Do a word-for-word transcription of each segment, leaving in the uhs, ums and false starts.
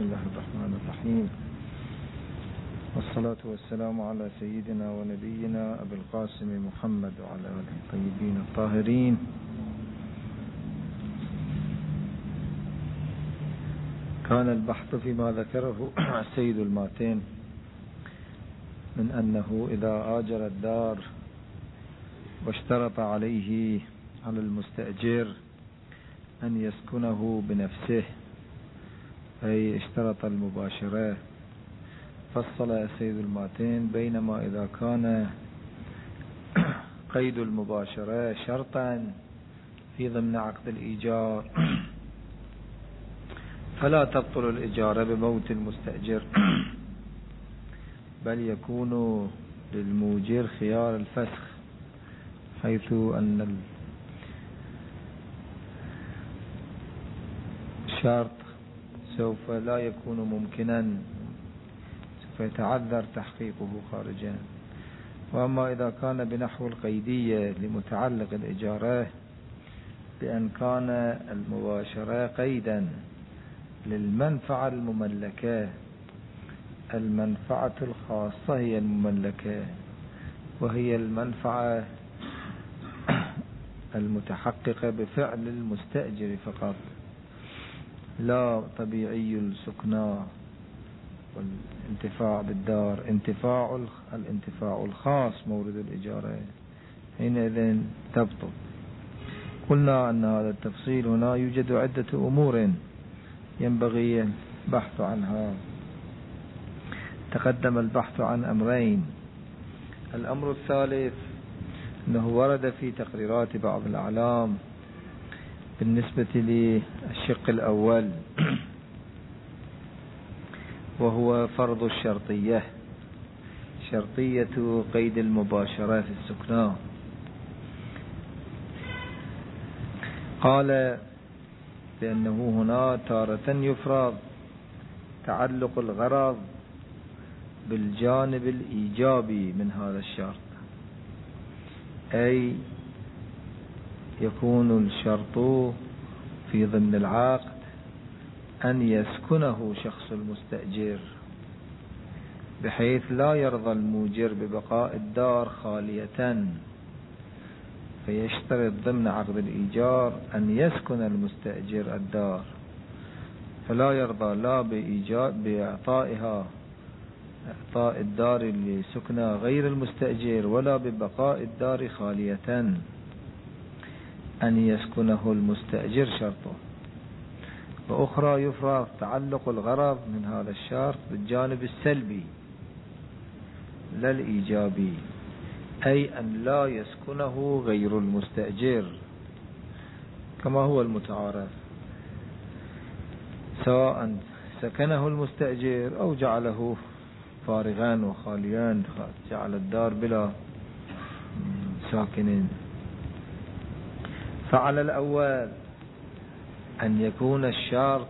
الله الرحمن الرحيم، والصلاة والسلام على سيدنا ونبينا أبي القاسم محمد وعلى آله الطيبين الطاهرين. كان البحث فيما ذكره السيد الماتين من أنه إذا آجر الدار واشترط عليه على المستأجر أن يسكنه بنفسه، أي اشترط المباشرة، فصل السيد الماتين بينما إذا كان قيد المباشرة شرطا في ضمن عقد الإيجار فلا تبطل الإجارة بموت المستأجر، بل يكون للموجر خيار الفسخ، حيث أن الشرط سوف لا يكون ممكنا، سوف يتعذر تحقيقه خارجا. وأما إذا كان بنحو القيدية لمتعلق الإجارة بأن كان المباشرة قيدا للمنفعة المملكة، المنفعة الخاصة هي المملكة، وهي المنفعة المتحققة بفعل المستأجر فقط، لا طبيعي السكناء والانتفاع بالدار، انتفاع الانتفاع الخاص مورد الإجارة، حينئذ تبطل. قلنا أن هذا التفصيل هنا يوجد عدة أمور ينبغي البحث عنها. تقدم البحث عن أمرين. الأمر الثالث أنه ورد في تقريرات بعض الأعلام بالنسبة للشق الأول، وهو فرض الشرطية، شرطية قيد المباشرة في السكناء. قال بأنه هنا تارة يفرض تعلق الغرض بالجانب الإيجابي من هذا الشرط، أي يكون الشرط في ضمن العقد أن يسكنه شخص المستأجر، بحيث لا يرضى الموجر ببقاء الدار خالية، فيشترط ضمن عقد الإيجار أن يسكن المستأجر الدار، فلا يرضى لا بإيجاب بإعطائها إعطاء الدار لسكنى غير المستأجر، ولا ببقاء الدار خالية، أن يسكنه المستأجر شرطه. وأخرى يفرض تعلق الغرض من هذا الشرط بالجانب السلبي لا الإيجابي، أي أن لا يسكنه غير المستأجر كما هو المتعارف، سواء سكنه المستأجر أو جعله فارغا وخاليا، جعل الدار بلا ساكنين. فعلى الأول أن يكون الشرط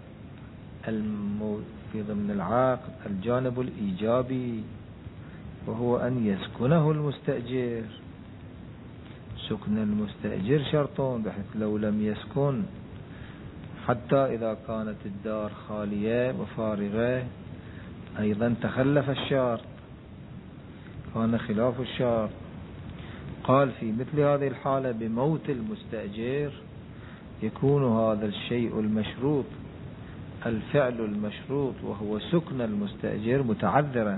في ضمن العقد الجانب الإيجابي، وهو أن يسكنه المستأجر. سكن المستأجر شرط، بحيث لو لم يسكن حتى إذا كانت الدار خالية وفارغة أيضا تخلف الشرط، كان خلاف الشرط. قال في مثل هذه الحالة بموت المستأجر يكون هذا الشيء المشروط، الفعل المشروط وهو سكن المستأجر متعذرا،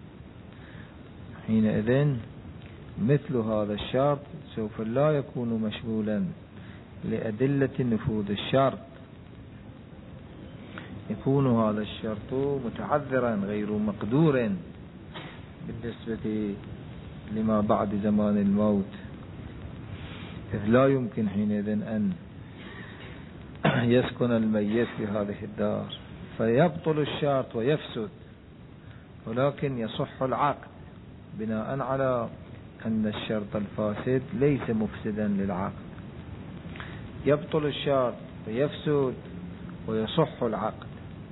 حينئذ مثل هذا الشرط سوف لا يكون مشمولا لأدلة نفوذ الشرط، يكون هذا الشرط متعذرا غير مقدور بالنسبة لما بعد زمان الموت، إذ لا يمكن حينئذ أن يسكن الميت في هذه الدار، فيبطل الشرط ويفسد، ولكن يصح العقد بناء على أن الشرط الفاسد ليس مفسدا للعقد. يبطل الشرط ويفسد ويصح العقد.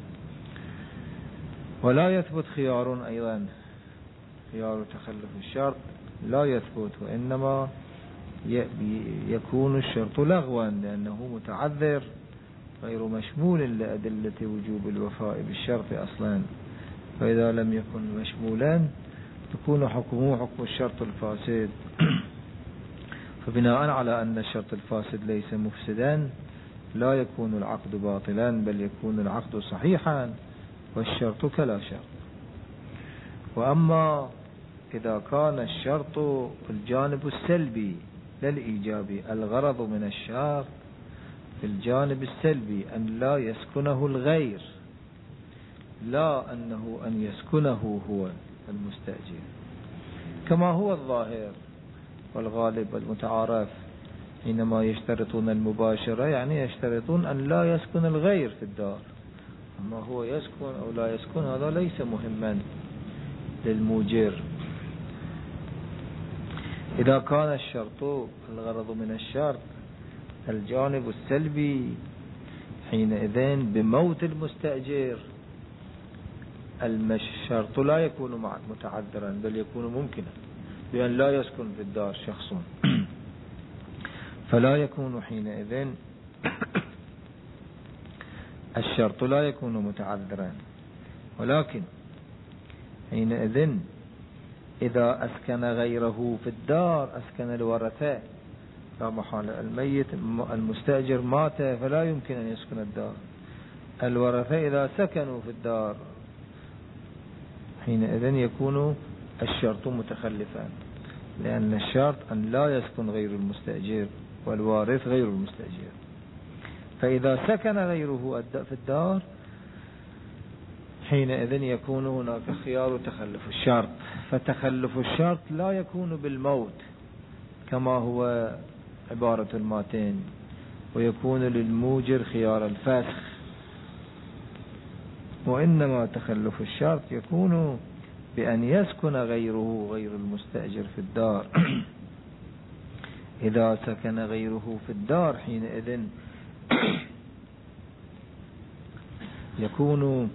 ولا يثبت خيار أيضا، خيار تخلف الشرط لا يثبت، وإنما يكون الشرط لغوا لأنه متعذر غير مشمول لأدلة وجوب الوفاء بالشرط أصلا، فإذا لم يكن مشمولا يكون حكمه حكم الشرط الفاسد. فبناء على أن الشرط الفاسد ليس مفسدا لا يكون العقد باطلا، بل يكون العقد صحيحا والشرط كلا شرط. وأما إذا كان الشرط الجانب السلبي لا الإيجابي، الغرض من الشرط في الجانب السلبي أن لا يسكنه الغير، لا أنه أن يسكنه هو المستأجر، كما هو الظاهر والغالب والمتعارف. حينما يشترطون المباشرة يعني يشترطون أن لا يسكن الغير في الدار، أما هو يسكن أو لا يسكن هذا ليس مهما للموجر. إذا كان الشرط الغرض من الشرط الجانب السلبي، حينئذ بموت المستأجر الشرط لا يكون متعذرا، بل يكون ممكنا، بأن لا يسكن في الدار شخص، فلا يكون حينئذ الشرط لا يكون متعذرا. ولكن حينئذ إذا أسكن غيره في الدار، أسكن الورثة، لا محالة الميت المستأجر مات فلا يمكن أن يسكن الدار، الورثة إذا سكنوا في الدار حينئذ يكون الشرط متخلفا، لأن الشرط أن لا يسكن غير المستأجر والوارث غير المستأجر. فإذا سكن غيره في الدار حينئذ يكون هناك خيار تخلف الشرط، فتخلف الشرط لا يكون بالموت كما هو عبارة الماتين، ويكون للموجر خيار الفسخ، وإنما تخلف الشرط يكون بأن يسكن غيره غير المستأجر في الدار. إذا سكن غيره في الدار حينئذ يكون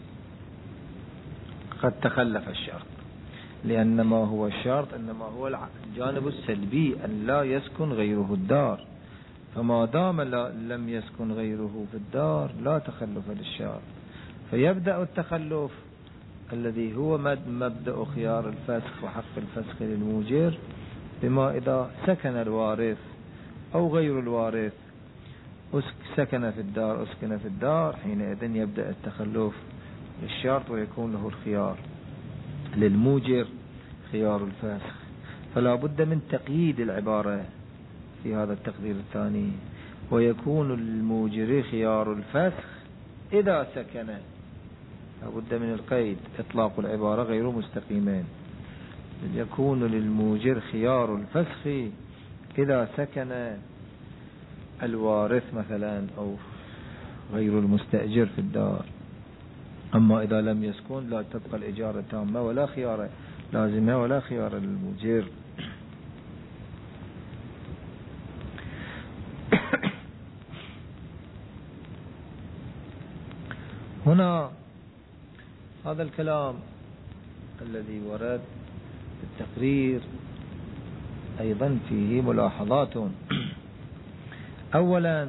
قد تخلف الشرط، لأن ما هو الشرط إنما هو الجانب السلبي أن لا يسكن غيره الدار، فما دام لم يسكن غيره في الدار لا تخلف للشرط، فيبدأ التخلف الذي هو مبدأ خيار الفسخ وحق الفسخ للموجر بما إذا سكن الوارث أو غير الوارث سكن في الدار أسكن في الدار، حينئذ يبدأ التخلف للشرط ويكون له الخيار للموجر خيار الفسخ. فلا بد من تقييد العبارة في هذا التقدير الثاني، ويكون للموجر خيار الفسخ إذا سكن. لا بد من القيد، إطلاق العبارة غير مستقيمين. يكون للموجر خيار الفسخ إذا سكن الوارث مثلا أو غير المستأجر في الدار، أما إذا لم يسكن لا تبقى الإجارة تامة ولا خيار لازمة ولا خيار للموجر. هنا هذا الكلام الذي ورد في التقرير أيضا فيه ملاحظات. أولا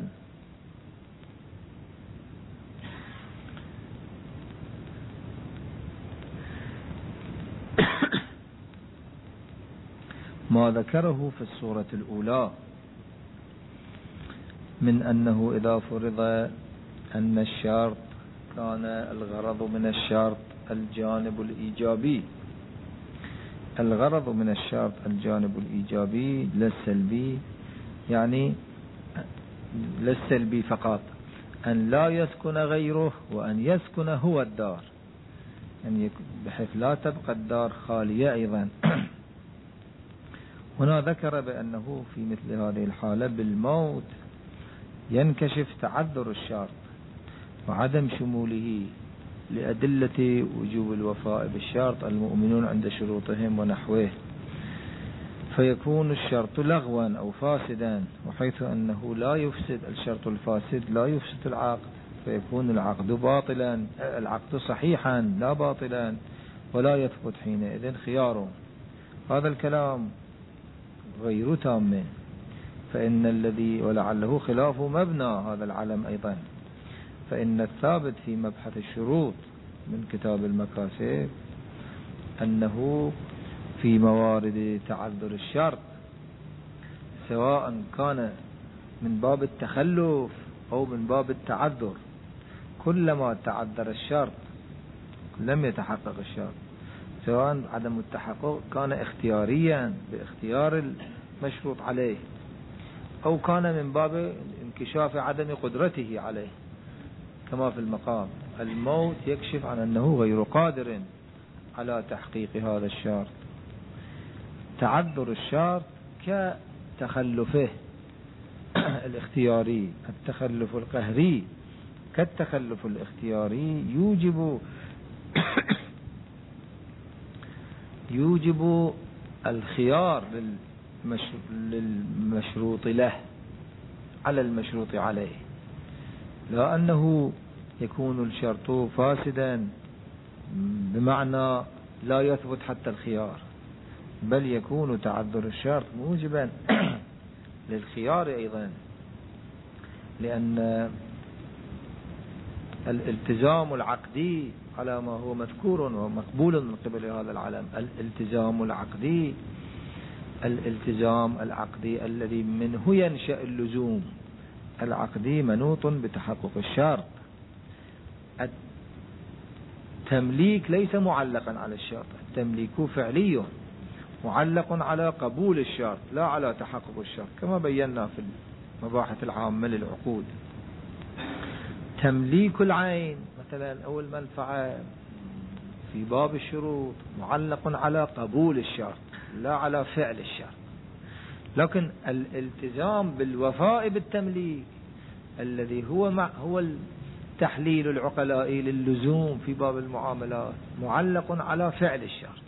ما ذكره في الصورة الأولى من أنه إذا فرض أن الشرط كان الغرض من الشرط الجانب الإيجابي، الغرض من الشرط الجانب الإيجابي للسلبي، يعني للسلبي فقط أن لا يسكن غيره وأن يسكن هو الدار، يعني بحيث لا تبقى الدار خالية أيضا. هنا ذكر بأنه في مثل هذه الحالة بالموت ينكشف تعذر الشرط وعدم شموله لأدلة وجوب الوفاء بالشرط المؤمنون عند شروطهم ونحوه، فيكون الشرط لغوا أو فاسدا، وحيث أنه لا يفسد الشرط الفاسد لا يفسد العقد، فيكون العقد باطلا العقد صحيحا لا باطلا، ولا يثبت حينئذ خياره. هذا الكلام غير تام، فإن الذي ولعله خلاف مبنى هذا العلم أيضا، فإن الثابت في مبحث الشروط من كتاب المكاسب أنه في موارد تعذر الشرط سواء كان من باب التخلف أو من باب التعذر، كلما تعذر الشرط لم يتحقق الشرط، سواء عدم التحقق كان اختياريا باختيار المشروط عليه أو كان من باب انكشاف عدم قدرته عليه، كما في المقام الموت يكشف عن أنه غير قادر على تحقيق هذا الشرط. تعذر الشرط كتخلفه الاختياري، التخلف القهري كالتخلف الاختياري يوجب يوجب الخيار للمشروط له على المشروط عليه، لا أنه يكون الشرط فاسدا بمعنى لا يثبت حتى الخيار، بل يكون تعذر الشرط موجبا للخيار أيضا، لأن الالتزام العقدي على ما هو مذكور ومقبول من قبل هذا العالم، الالتزام العقدي الالتزام العقدي الذي منه ينشأ اللزوم العقدي منوط بتحقق الشرط. التمليك ليس معلقا على الشرط، التمليك فعلي معلق على قبول الشرط لا على تحقق الشرط، كما بينا في المباحث العامة للعقود. تمليك العين مثلا أو المنفعة في باب الشروط معلق على قبول الشرط لا على فعل الشرط، لكن الالتزام بالوفاء بالتمليك الذي هو مع هو التحليل العقلائي للزوم في باب المعاملات معلق على فعل الشرط.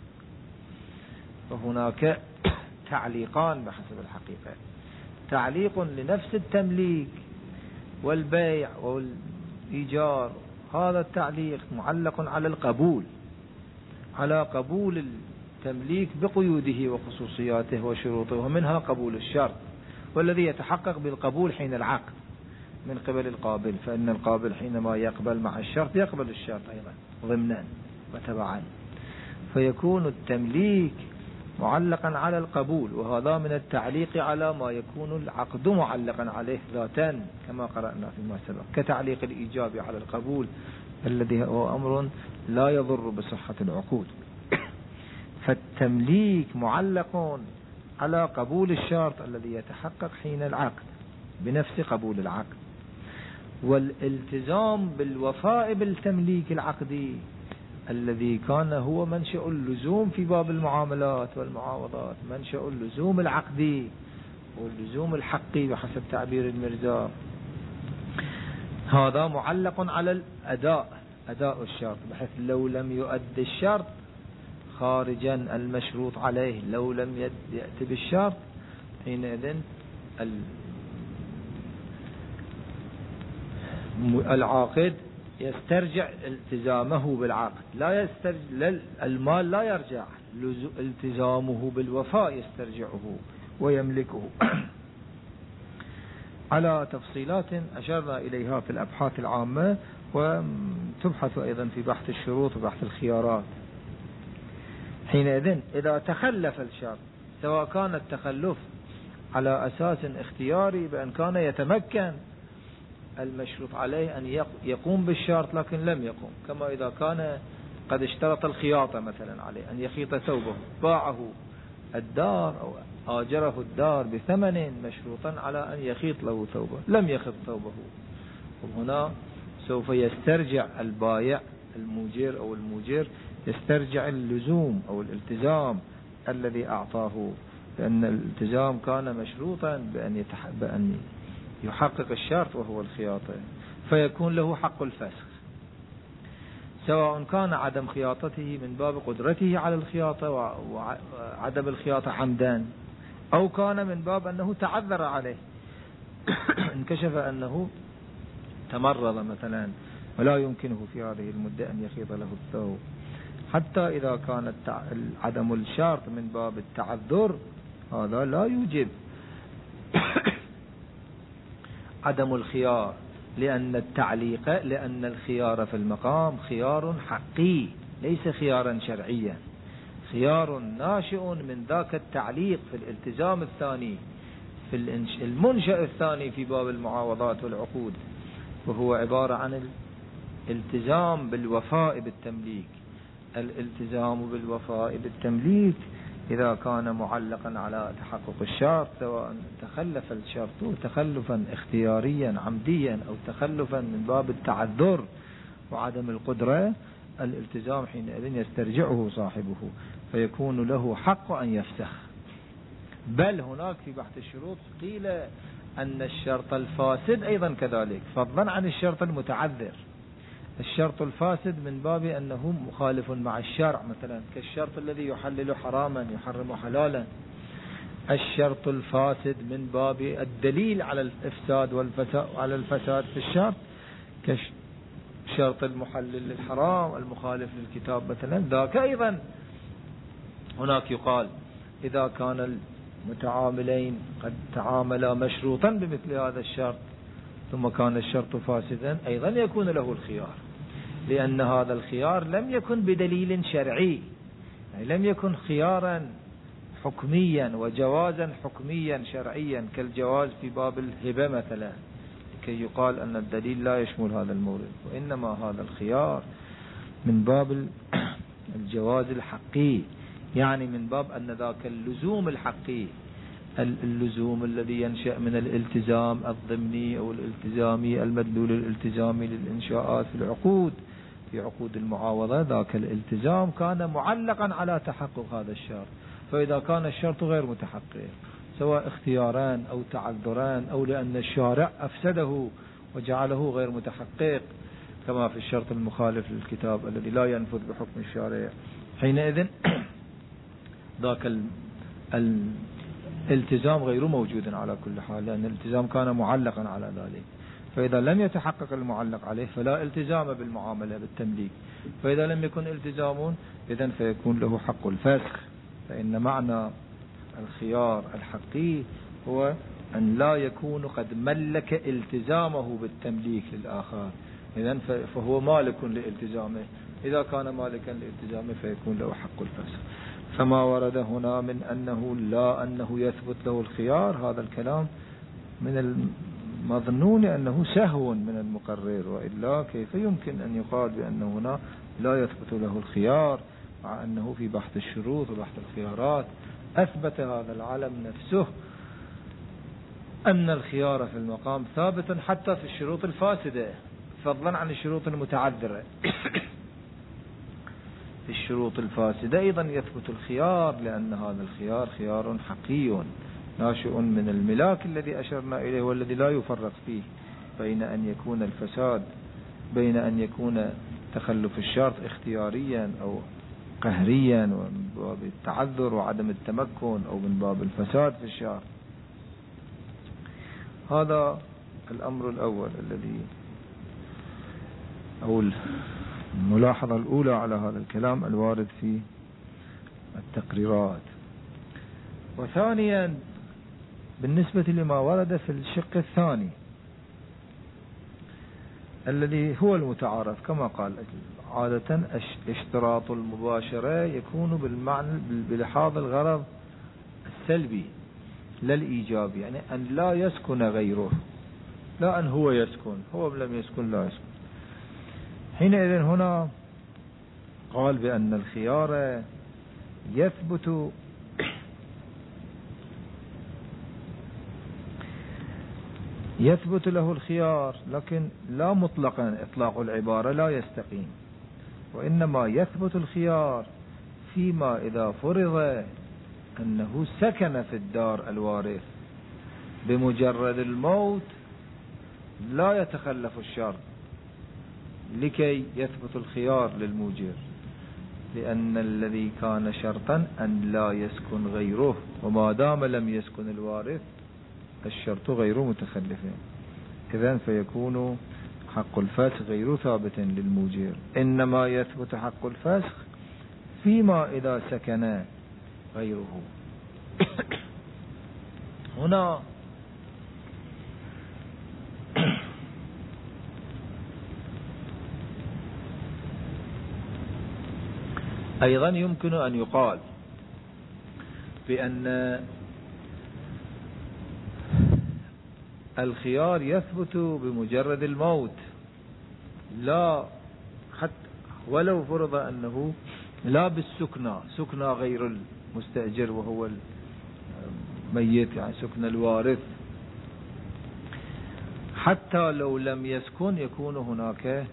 وهناك تعليقان بحسب الحقيقة، تعليق لنفس التمليك والبيع والإيجار، هذا التعليق معلق على القبول، على قبول التمليك بقيوده وخصوصياته وشروطه، ومنها قبول الشرط، والذي يتحقق بالقبول حين العقد من قبل القابل، فإن القابل حينما يقبل مع الشرط يقبل الشرط أيضا ضمنا وتبعا، فيكون التمليك معلقا على القبول، وهذا من التعليق على ما يكون العقد معلقا عليه ذاتا كما قرأنا فيما سبق، كتعليق الإيجاب على القبول الذي هو أمر لا يضر بصحة العقود. فالتمليك معلق على قبول الشرط الذي يتحقق حين العقد بنفس قبول العقد، والالتزام بالوفاء بالتمليك العقدي الذي كان هو منشأ اللزوم في باب المعاملات والمعاوضات، منشأ اللزوم العقدي واللزوم الحقي بحسب تعبير المرزا، هذا معلق على الأداء، أداء الشرط، بحيث لو لم يؤدي الشرط خارجا المشروط عليه، لو لم يأتي بالشرط حينئذ العاقد يسترجع التزامه بالعقد، لا يسترجع المال، لا يرجع، التزامه بالوفاء يسترجعه ويملكه على تفصيلات أشرنا إليها في الأبحاث العامة، وتبحث أيضا في بحث الشروط وبحث الخيارات. حينئذ إذا تخلف الشرط، سواء كان التخلف على أساس اختياري بأن كان يتمكن المشروط عليه أن يقوم بالشرط لكن لم يقوم، كما إذا كان قد اشترط الخياطة مثلا عليه أن يخيط ثوبه، باعه الدار أو آجره الدار بثمن مشروطا على أن يخيط له ثوبه، لم يخيط ثوبه، وهنا سوف يسترجع البائع الموجر أو الموجر يسترجع اللزوم أو الالتزام الذي أعطاه، لأن الالتزام كان مشروطا بأن, يتح... بأن يحقق الشرط وهو الخياطة، فيكون له حق الفسخ، سواء كان عدم خياطته من باب قدرته على الخياطة وعدم الخياطة عمدا، أو كان من باب أنه تعذر عليه انكشف أنه تمرض مثلا ولا يمكنه في هذه المدة أن يخيط له الثوب. حتى إذا كان عدم الشرط من باب التعذر، هذا لا يوجب عدم الخيار، لأن التعليق لأن الخيار في المقام خيار حقي ليس خيارا شرعيا، خيار ناشئ من ذاك التعليق في الالتزام الثاني في المنشأ الثاني في باب المعاوضات والعقود، وهو عبارة عن الالتزام بالوفاء بالتمليك. الالتزام بالوفاء بالتمليك إذا كان معلقا على تحقق الشرط، سواء تخلف الشرط تخلفا اختياريا عمديا أو تخلفا من باب التعذر وعدم القدرة، الالتزام حينئذ يسترجعه صاحبه فيكون له حق أن يفسخ. بل هناك في بحث الشروط قيل أن الشرط الفاسد أيضا كذلك، فضلا عن الشرط المتعذر. الشرط الفاسد من باب أنه مخالف مع الشرع، مثلا كالشرط الذي يحلل حراما يحرم حلالا. الشرط الفاسد من باب الدليل على الإفساد والفساد على الفساد في الشرط، كالشرط المحلل للحرام المخالف للكتاب مثلا. ذاك أيضا هناك يقال إذا كان المتعاملين قد تعاملا مشروطا بمثل هذا الشرط ثم كان الشرط فاسدا، أيضا يكون له الخيار، لأن هذا الخيار لم يكن بدليل شرعي، يعني لم يكن خيارا حكميا وجوازا حكميا شرعيا كالجواز في باب الهبة مثلا، لكي يقال أن الدليل لا يشمل هذا المورد. وإنما هذا الخيار من باب الجواز الحقي، يعني من باب أن ذاك اللزوم الحقي، اللزوم الذي ينشأ من الالتزام الضمني أو الالتزامي المدلول الالتزامي للإنشاءات في العقود في عقود المعاوضة، ذاك الالتزام كان معلقا على تحقق هذا الشرط. فإذا كان الشرط غير متحقق سواء اختياران أو تعذران أو لأن الشارع أفسده وجعله غير متحقق كما في الشرط المخالف للكتاب الذي لا ينفذ بحكم الشارع، حينئذ ذاك الالتزام غير موجود على كل حال، لأن الالتزام كان معلقا على ذلك. فإذا لم يتحقق المعلق عليه فلا التزام بالمعاملة بالتمليك. فإذا لم يكن التزام إذن فيكون له حق الفسخ. فإن معنى الخيار الحقي هو أن لا يكون قد ملك التزامه بالتمليك للآخر، إذن فهو مالك لالتزامه. إذا كان مالكا لالتزامه فيكون له حق الفسخ. فما ورد هنا من أنه لا أنه يثبت له الخيار، هذا الكلام من المظنون أنه سهو من المقرر، وإلا كيف يمكن أن يقال بأنه هنا لا يثبت له الخيار، مع أنه في بحث الشروط وبحث الخيارات أثبت هذا العالم نفسه أن الخيار في المقام ثابت حتى في الشروط الفاسدة، فضلا عن الشروط المتعذرة. في الشروط الفاسدة أيضا يثبت الخيار، لأن هذا الخيار خيار حقي ناشئ من الملاك الذي أشرنا إليه والذي لا يفرق فيه بين أن يكون الفساد بين أن يكون تخلف الشرط اختياريا أو قهريا ومن باب التعذر وعدم التمكن أو من باب الفساد في الشرط. هذا الأمر الأول الذي أو الملاحظة الأولى على هذا الكلام الوارد في التقريرات. وثانيا بالنسبة لما ورد في الشق الثاني الذي هو المتعارف كما قال عادة اشتراط المباشرة يكون بالمعنى بلحاظ الغرض السلبي لا الإيجابي، يعني أن لا يسكن غيره، لا أن هو يسكن، هو لم يسكن لا يسكن. حينئذ هنا قال بأن الخيار يثبت يثبت له الخيار، لكن لا مطلقا، إطلاق العبارة لا يستقيم، وإنما يثبت الخيار فيما إذا فرض أنه سكن في الدار الوارث بمجرد الموت لا يتخلف الشرط لكي يثبت الخيار للموجر، لأن الذي كان شرطا أن لا يسكن غيره، وما دام لم يسكن الوارث الشرط غير متخلف، إذن فيكون حق الفسخ غير ثابت للموجر، إنما يثبت حق الفسخ فيما إذا سكن غيره. هنا أيضا يمكن أن يقال بأن الخيار يثبت بمجرد الموت، لا حتى ولو فرض أنه لا بالسكنى، سكنى غير المستأجر وهو الميت، يعني سكن الوارث، حتى لو لم يسكن يكون هناك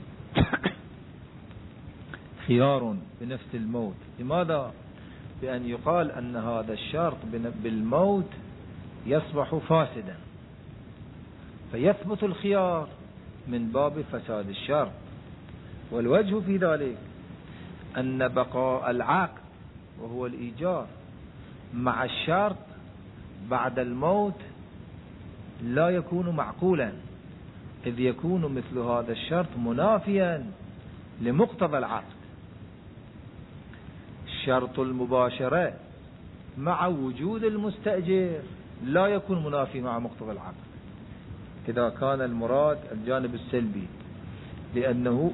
خيار بنفس الموت. لماذا؟ بأن يقال أن هذا الشرط بالموت يصبح فاسدا، فيثبت الخيار من باب فساد الشرط. والوجه في ذلك أن بقاء العقد وهو الإيجار مع الشرط بعد الموت لا يكون معقولا، إذ يكون مثل هذا الشرط منافيا لمقتضى العقد. شرط المباشرة مع وجود المستأجر لا يكون منافي مع مقتضى العقد إذا كان المراد الجانب السلبي، لأنه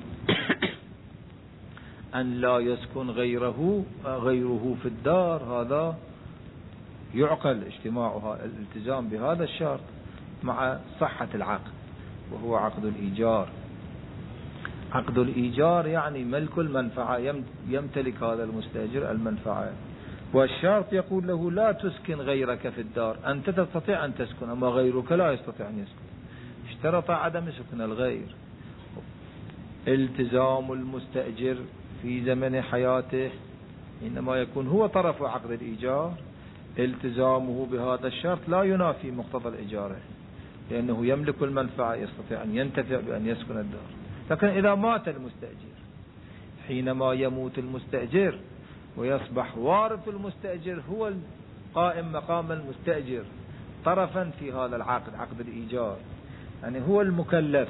أن لا يسكن غيره غيره في الدار، هذا يعقل اجتماعها الالتزام بهذا الشرط مع صحة العقد وهو عقد الإيجار. عقد الإيجار يعني ملك المنفعة، يمتلك هذا المستأجر المنفعة، والشرط يقول له لا تسكن غيرك في الدار، أنت تستطيع أن تسكن أما غيرك لا يستطيع أن يسكن. اشترط عدم سكن الغير. التزام المستأجر في زمن حياته إنما يكون هو طرف عقد الإيجار، التزامه بهذا الشرط لا ينافي مقتضى الإجارة، لأنه يملك المنفعة، يستطيع أن ينتفع بأن يسكن الدار. لكن إذا مات المستأجر، حينما يموت المستأجر ويصبح وارث المستأجر هو القائم مقام المستأجر طرفا في هذا العقد، عقد الإيجار، يعني هو المكلف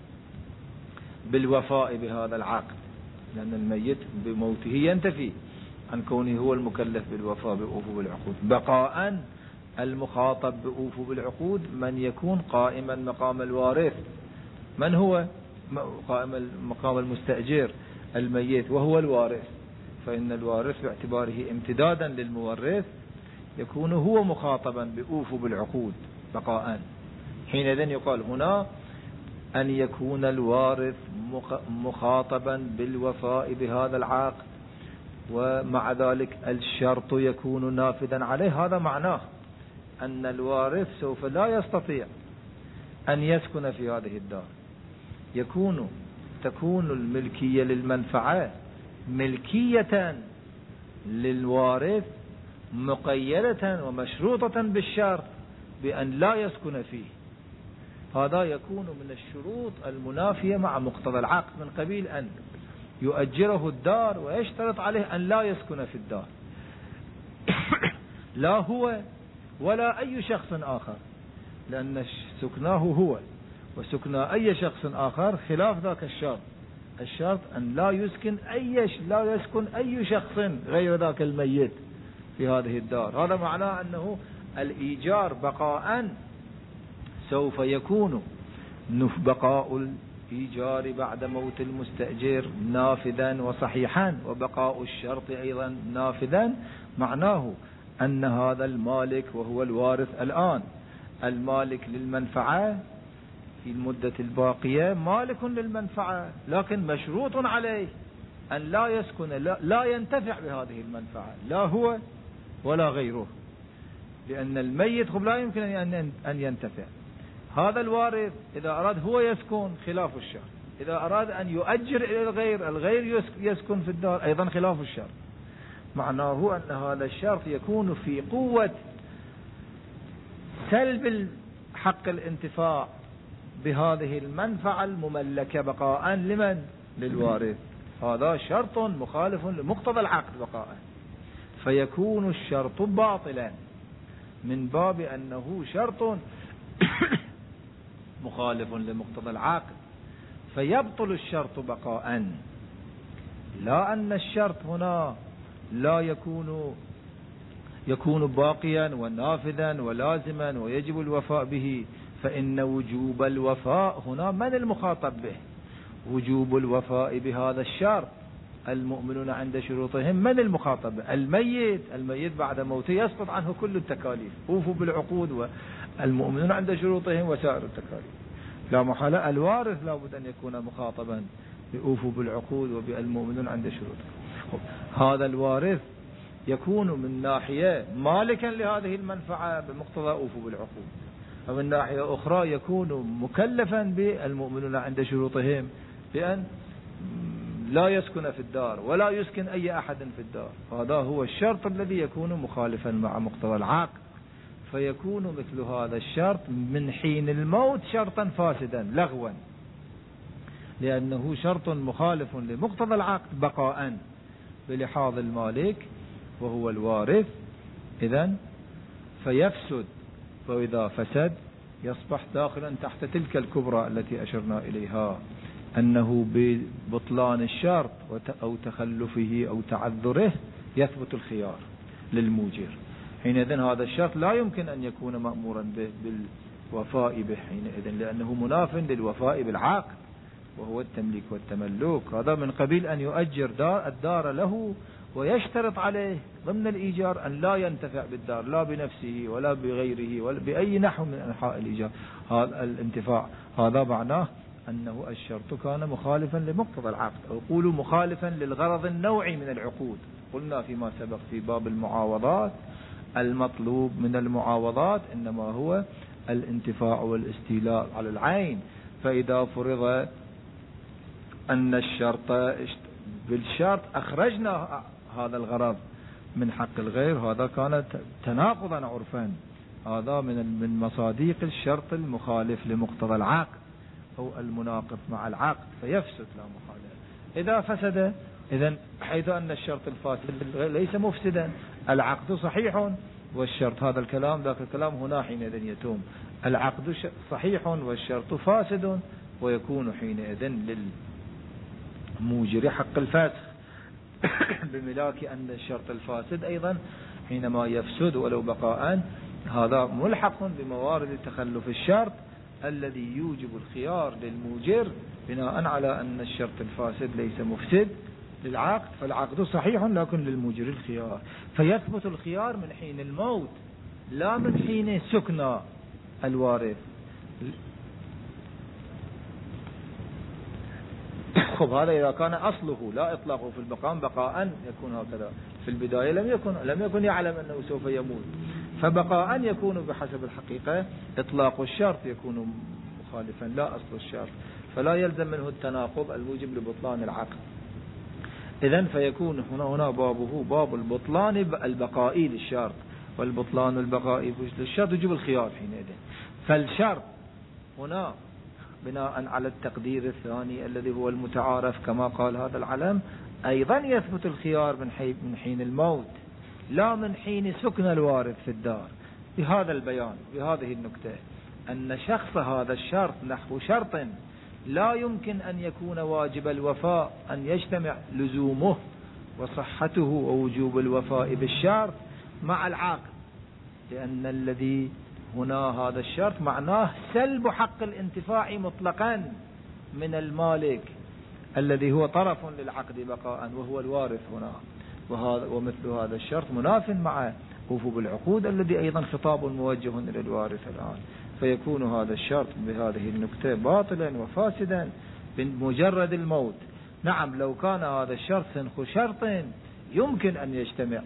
بالوفاء بهذا العقد، لأن الميت بموته ينتفي عن كونه هو المكلف بالوفاء بأوفو بالعقود. بقاء المخاطب بأوفو بالعقود من يكون قائما مقام الوارث. من هو قائم مقام المستأجر؟ الميت، وهو الوارث، فإن الوارث باعتباره امتدادا للمورث يكون هو مخاطبا بأوفو بالعقود بقاء. حينئذ يقال هنا أن يكون الوارث مخاطبا بالوفاء بهذا العقد، ومع ذلك الشرط يكون نافذا عليه. هذا معناه أن الوارث سوف لا يستطيع أن يسكن في هذه الدار، يكون تكون الملكية للمنفعة ملكية للوارث مقيدة ومشروطة بالشرط بأن لا يسكن فيه. هذا يكون من الشروط المنافية مع مقتضى العقد، من قبيل أن يؤجره الدار ويشترط عليه أن لا يسكن في الدار، لا هو ولا أي شخص آخر، لأن سكناه هو وسكنا أي شخص آخر خلاف ذاك الشرط. الشرط أن لا يسكن أي لا يسكن أي شخص غير ذاك الميت في هذه الدار. هذا معناه أنه الإيجار بقاء سوف يكون بقاء الإيجار بعد موت المستأجر نافذا وصحيحا، وبقاء الشرط أيضا نافذا. معناه أن هذا المالك وهو الوارث الآن المالك للمنفعة في المدة الباقية مالك للمنفعة، لكن مشروط عليه أن لا يسكن لا, لا ينتفع بهذه المنفعة، لا هو ولا غيره، لأن الميت لا يمكن أن ينتفع. هذا الوارث إذا أراد هو يسكن خلاف الشرط، إذا أراد أن يؤجر إلى الغير الغير يسكن في الدار أيضا خلاف الشرط. معناه أن هذا الشرط يكون في قوة سلب حق الانتفاع بهذه المنفعة المملكة بقاء لمن؟ للوارث. هذا شرط مخالف لمقتضى العقد بقاء، فيكون الشرط باطلا من باب أنه شرط مخالف لمقتضى العقد، فيبطل الشرط بقاء. لا أن الشرط هنا لا يكون يكون باقيا ونافذا ولازما ويجب الوفاء به، فإن وجوب الوفاء هنا من المخاطب به؟ وجوب الوفاء بهذا الشرط المؤمنون عند شروطهم من المخاطب؟ الميت. الميت بعد موته يسقط عنه كل التكاليف. أوفوا بالعقود والمؤمنون عند شروطهم وسائر التكاليف. لا محالة الوارث لا بد أن يكون مخاطبا بأوفوا بالعقود وبالمؤمنون عند شروطهم. هذا الوارث يكون من ناحية مالكا لهذه المنفعة بمقتضى أوفوا بالعقود، ومن ناحية أخرى يكون مكلفا بالمؤمنون عند شروطهم بأن لا يسكن في الدار ولا يسكن أي أحد في الدار. هذا هو الشرط الذي يكون مخالفا مع مقتضى العقد، فيكون مثل هذا الشرط من حين الموت شرطا فاسدا لغوا، لأنه شرط مخالف لمقتضى العقد بقاء بلحاظ المالك وهو الوارث. إذن فيفسد، وإذا فسد يصبح داخلا تحت تلك الكبرى التي أشرنا إليها، أنه ببطلان الشرط أو تخلفه أو تعذره يثبت الخيار للموجر. حينئذ هذا الشرط لا يمكن أن يكون مأمورا به بالوفاء به حينئذ، لأنه مناف للوفاء بالعقد وهو التمليك والتملك. هذا من قبيل أن يؤجر دار الدار له ويشترط عليه ضمن الإيجار أن لا ينتفع بالدار لا بنفسه ولا بغيره ولا بأي نحو من أنحاء الإيجار. هذا الانتفاع هذا معناه أنه الشرط كان مخالفا لمقتضى العقد، أو قولوا مخالفا للغرض النوعي من العقود. قلنا فيما سبق في باب المعاوضات المطلوب من المعاوضات إنما هو الانتفاع والاستيلاء على العين. فإذا فرض أن الشرط بالشرط أخرجنا هذا الغرض من حق الغير، هذا كان تناقضا عرفا، هذا من من مصاديق الشرط المخالف لمقتضى العقد أو المناقض مع العقد، فيفسد لا محالة. إذا فسد إذن حيث أن الشرط الفاسد ليس مفسدا، العقد صحيح والشرط، هذا الكلام ذاك الكلام هنا حينئذ يتم. العقد صحيح والشرط فاسد، ويكون حينئذ للموجر حق الفسخ بملاك أن الشرط الفاسد أيضا حينما يفسد ولو بقاء هذا ملحق بموارد تخلف الشرط الذي يوجب الخيار للموجر بناء على أن الشرط الفاسد ليس مفسد للعقد، فالعقد صحيح لكن للموجر الخيار. فيثبت الخيار من حين الموت لا من حين سكن الوارث. خب هذا إذا كان أصله لا إطلاقه في المقام بقاء يكون هكذا. في البداية لم يكن لم يكن يعلم أنه سوف يموت، فبقاء يكون بحسب الحقيقة إطلاق الشرط يكون مخالفا لا أصل الشرط، فلا يلزم منه التناقض الموجب لبطلان العقد. إذن فيكون هنا هنا بابه باب البطلان البقائي للشرط، والبطلان البقائي للشرط يجب الخيار حينئذ. فالشرط هنا بناء على التقدير الثاني الذي هو المتعارف كما قال هذا العلم أيضا يثبت الخيار من حين من حين الموت لا من حين سكن الوارث في الدار. بهذا البيان بهذه النكتة أن شخص هذا الشرط نحو شرط لا يمكن أن يكون واجب الوفاء أن يجتمع لزومه وصحته ووجوب الوفاء بالشرط مع العقد، لأن الذي هنا هذا الشرط معناه سلب حق الانتفاع مطلقا من المالك الذي هو طرف للعقد بقاء وهو الوارث هنا، وهذا ومثل هذا الشرط مناف مع وفو بالعقود الذي أيضا خطاب موجه إلى الوارث الآن. فيكون هذا الشرط بهذه النكتة باطلا وفاسدا بمجرد الموت. نعم لو كان هذا الشرط سنخ شرط يمكن أن يجتمع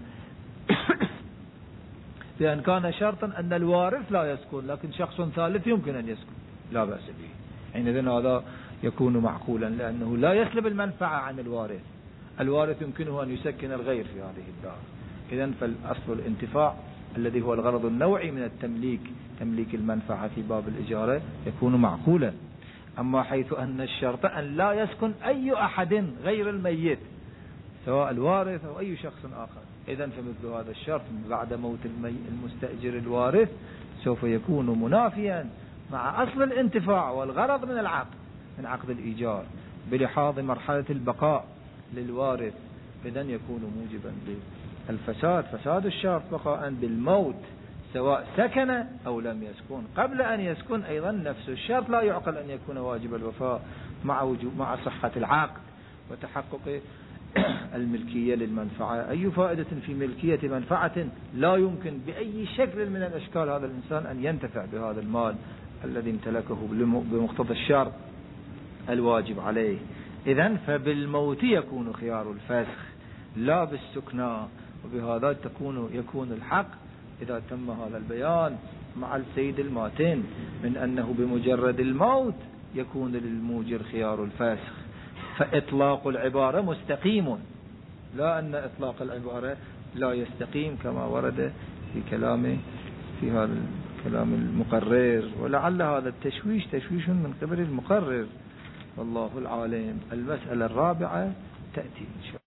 لأن كان شرطا أن الوارث لا يسكن لكن شخص ثالث يمكن أن يسكن لا بأس به، حينئذ هذا يكون معقولا لأنه لا يسلب المنفعة عن الوارث. الوارث يمكنه أن يسكن الغير في هذه الدار. إذن فالأصل الانتفاع الذي هو الغرض النوعي من التمليك تمليك المنفعة في باب الإجارة يكون معقولا. أما حيث أن الشرط أن لا يسكن أي أحد غير الميت سواء الوارث أو أي شخص آخر، إذن فمثل هذا الشرط بعد موت المستأجر الوارث سوف يكون منافيا مع أصل الانتفاع والغرض من العقد من عقد الإيجار بلحاظ مرحلة البقاء للوارث. إذن يكون موجبا للفساد فساد الشرط بقاء بالموت سواء سكن أو لم يسكن. قبل أن يسكن أيضا نفس الشرط لا يعقل أن يكون واجب الوفاء مع وجوب مع صحة العقد وتحقق الملكية للمنفعة. أي فائدة في ملكية منفعة لا يمكن بأي شكل من الأشكال هذا الإنسان أن ينتفع بهذا المال الذي امتلكه بمقتضى الشرط الواجب عليه. إذن فبالموت يكون خيار الفسخ لا بالسكنى، وبهذا تكون يكون الحق إذا تم هذا البيان مع السيد الماتن من أنه بمجرد الموت يكون للموجر خيار الفسخ، فإطلاق العبارة مستقيم، لا أن إطلاق العبارة لا يستقيم كما ورد في كلامه في هذا الكلام المقرر. ولعل هذا التشويش تشويش من قبل المقرر والله العالم. المسألة الرابعة تأتي إن شاء الله.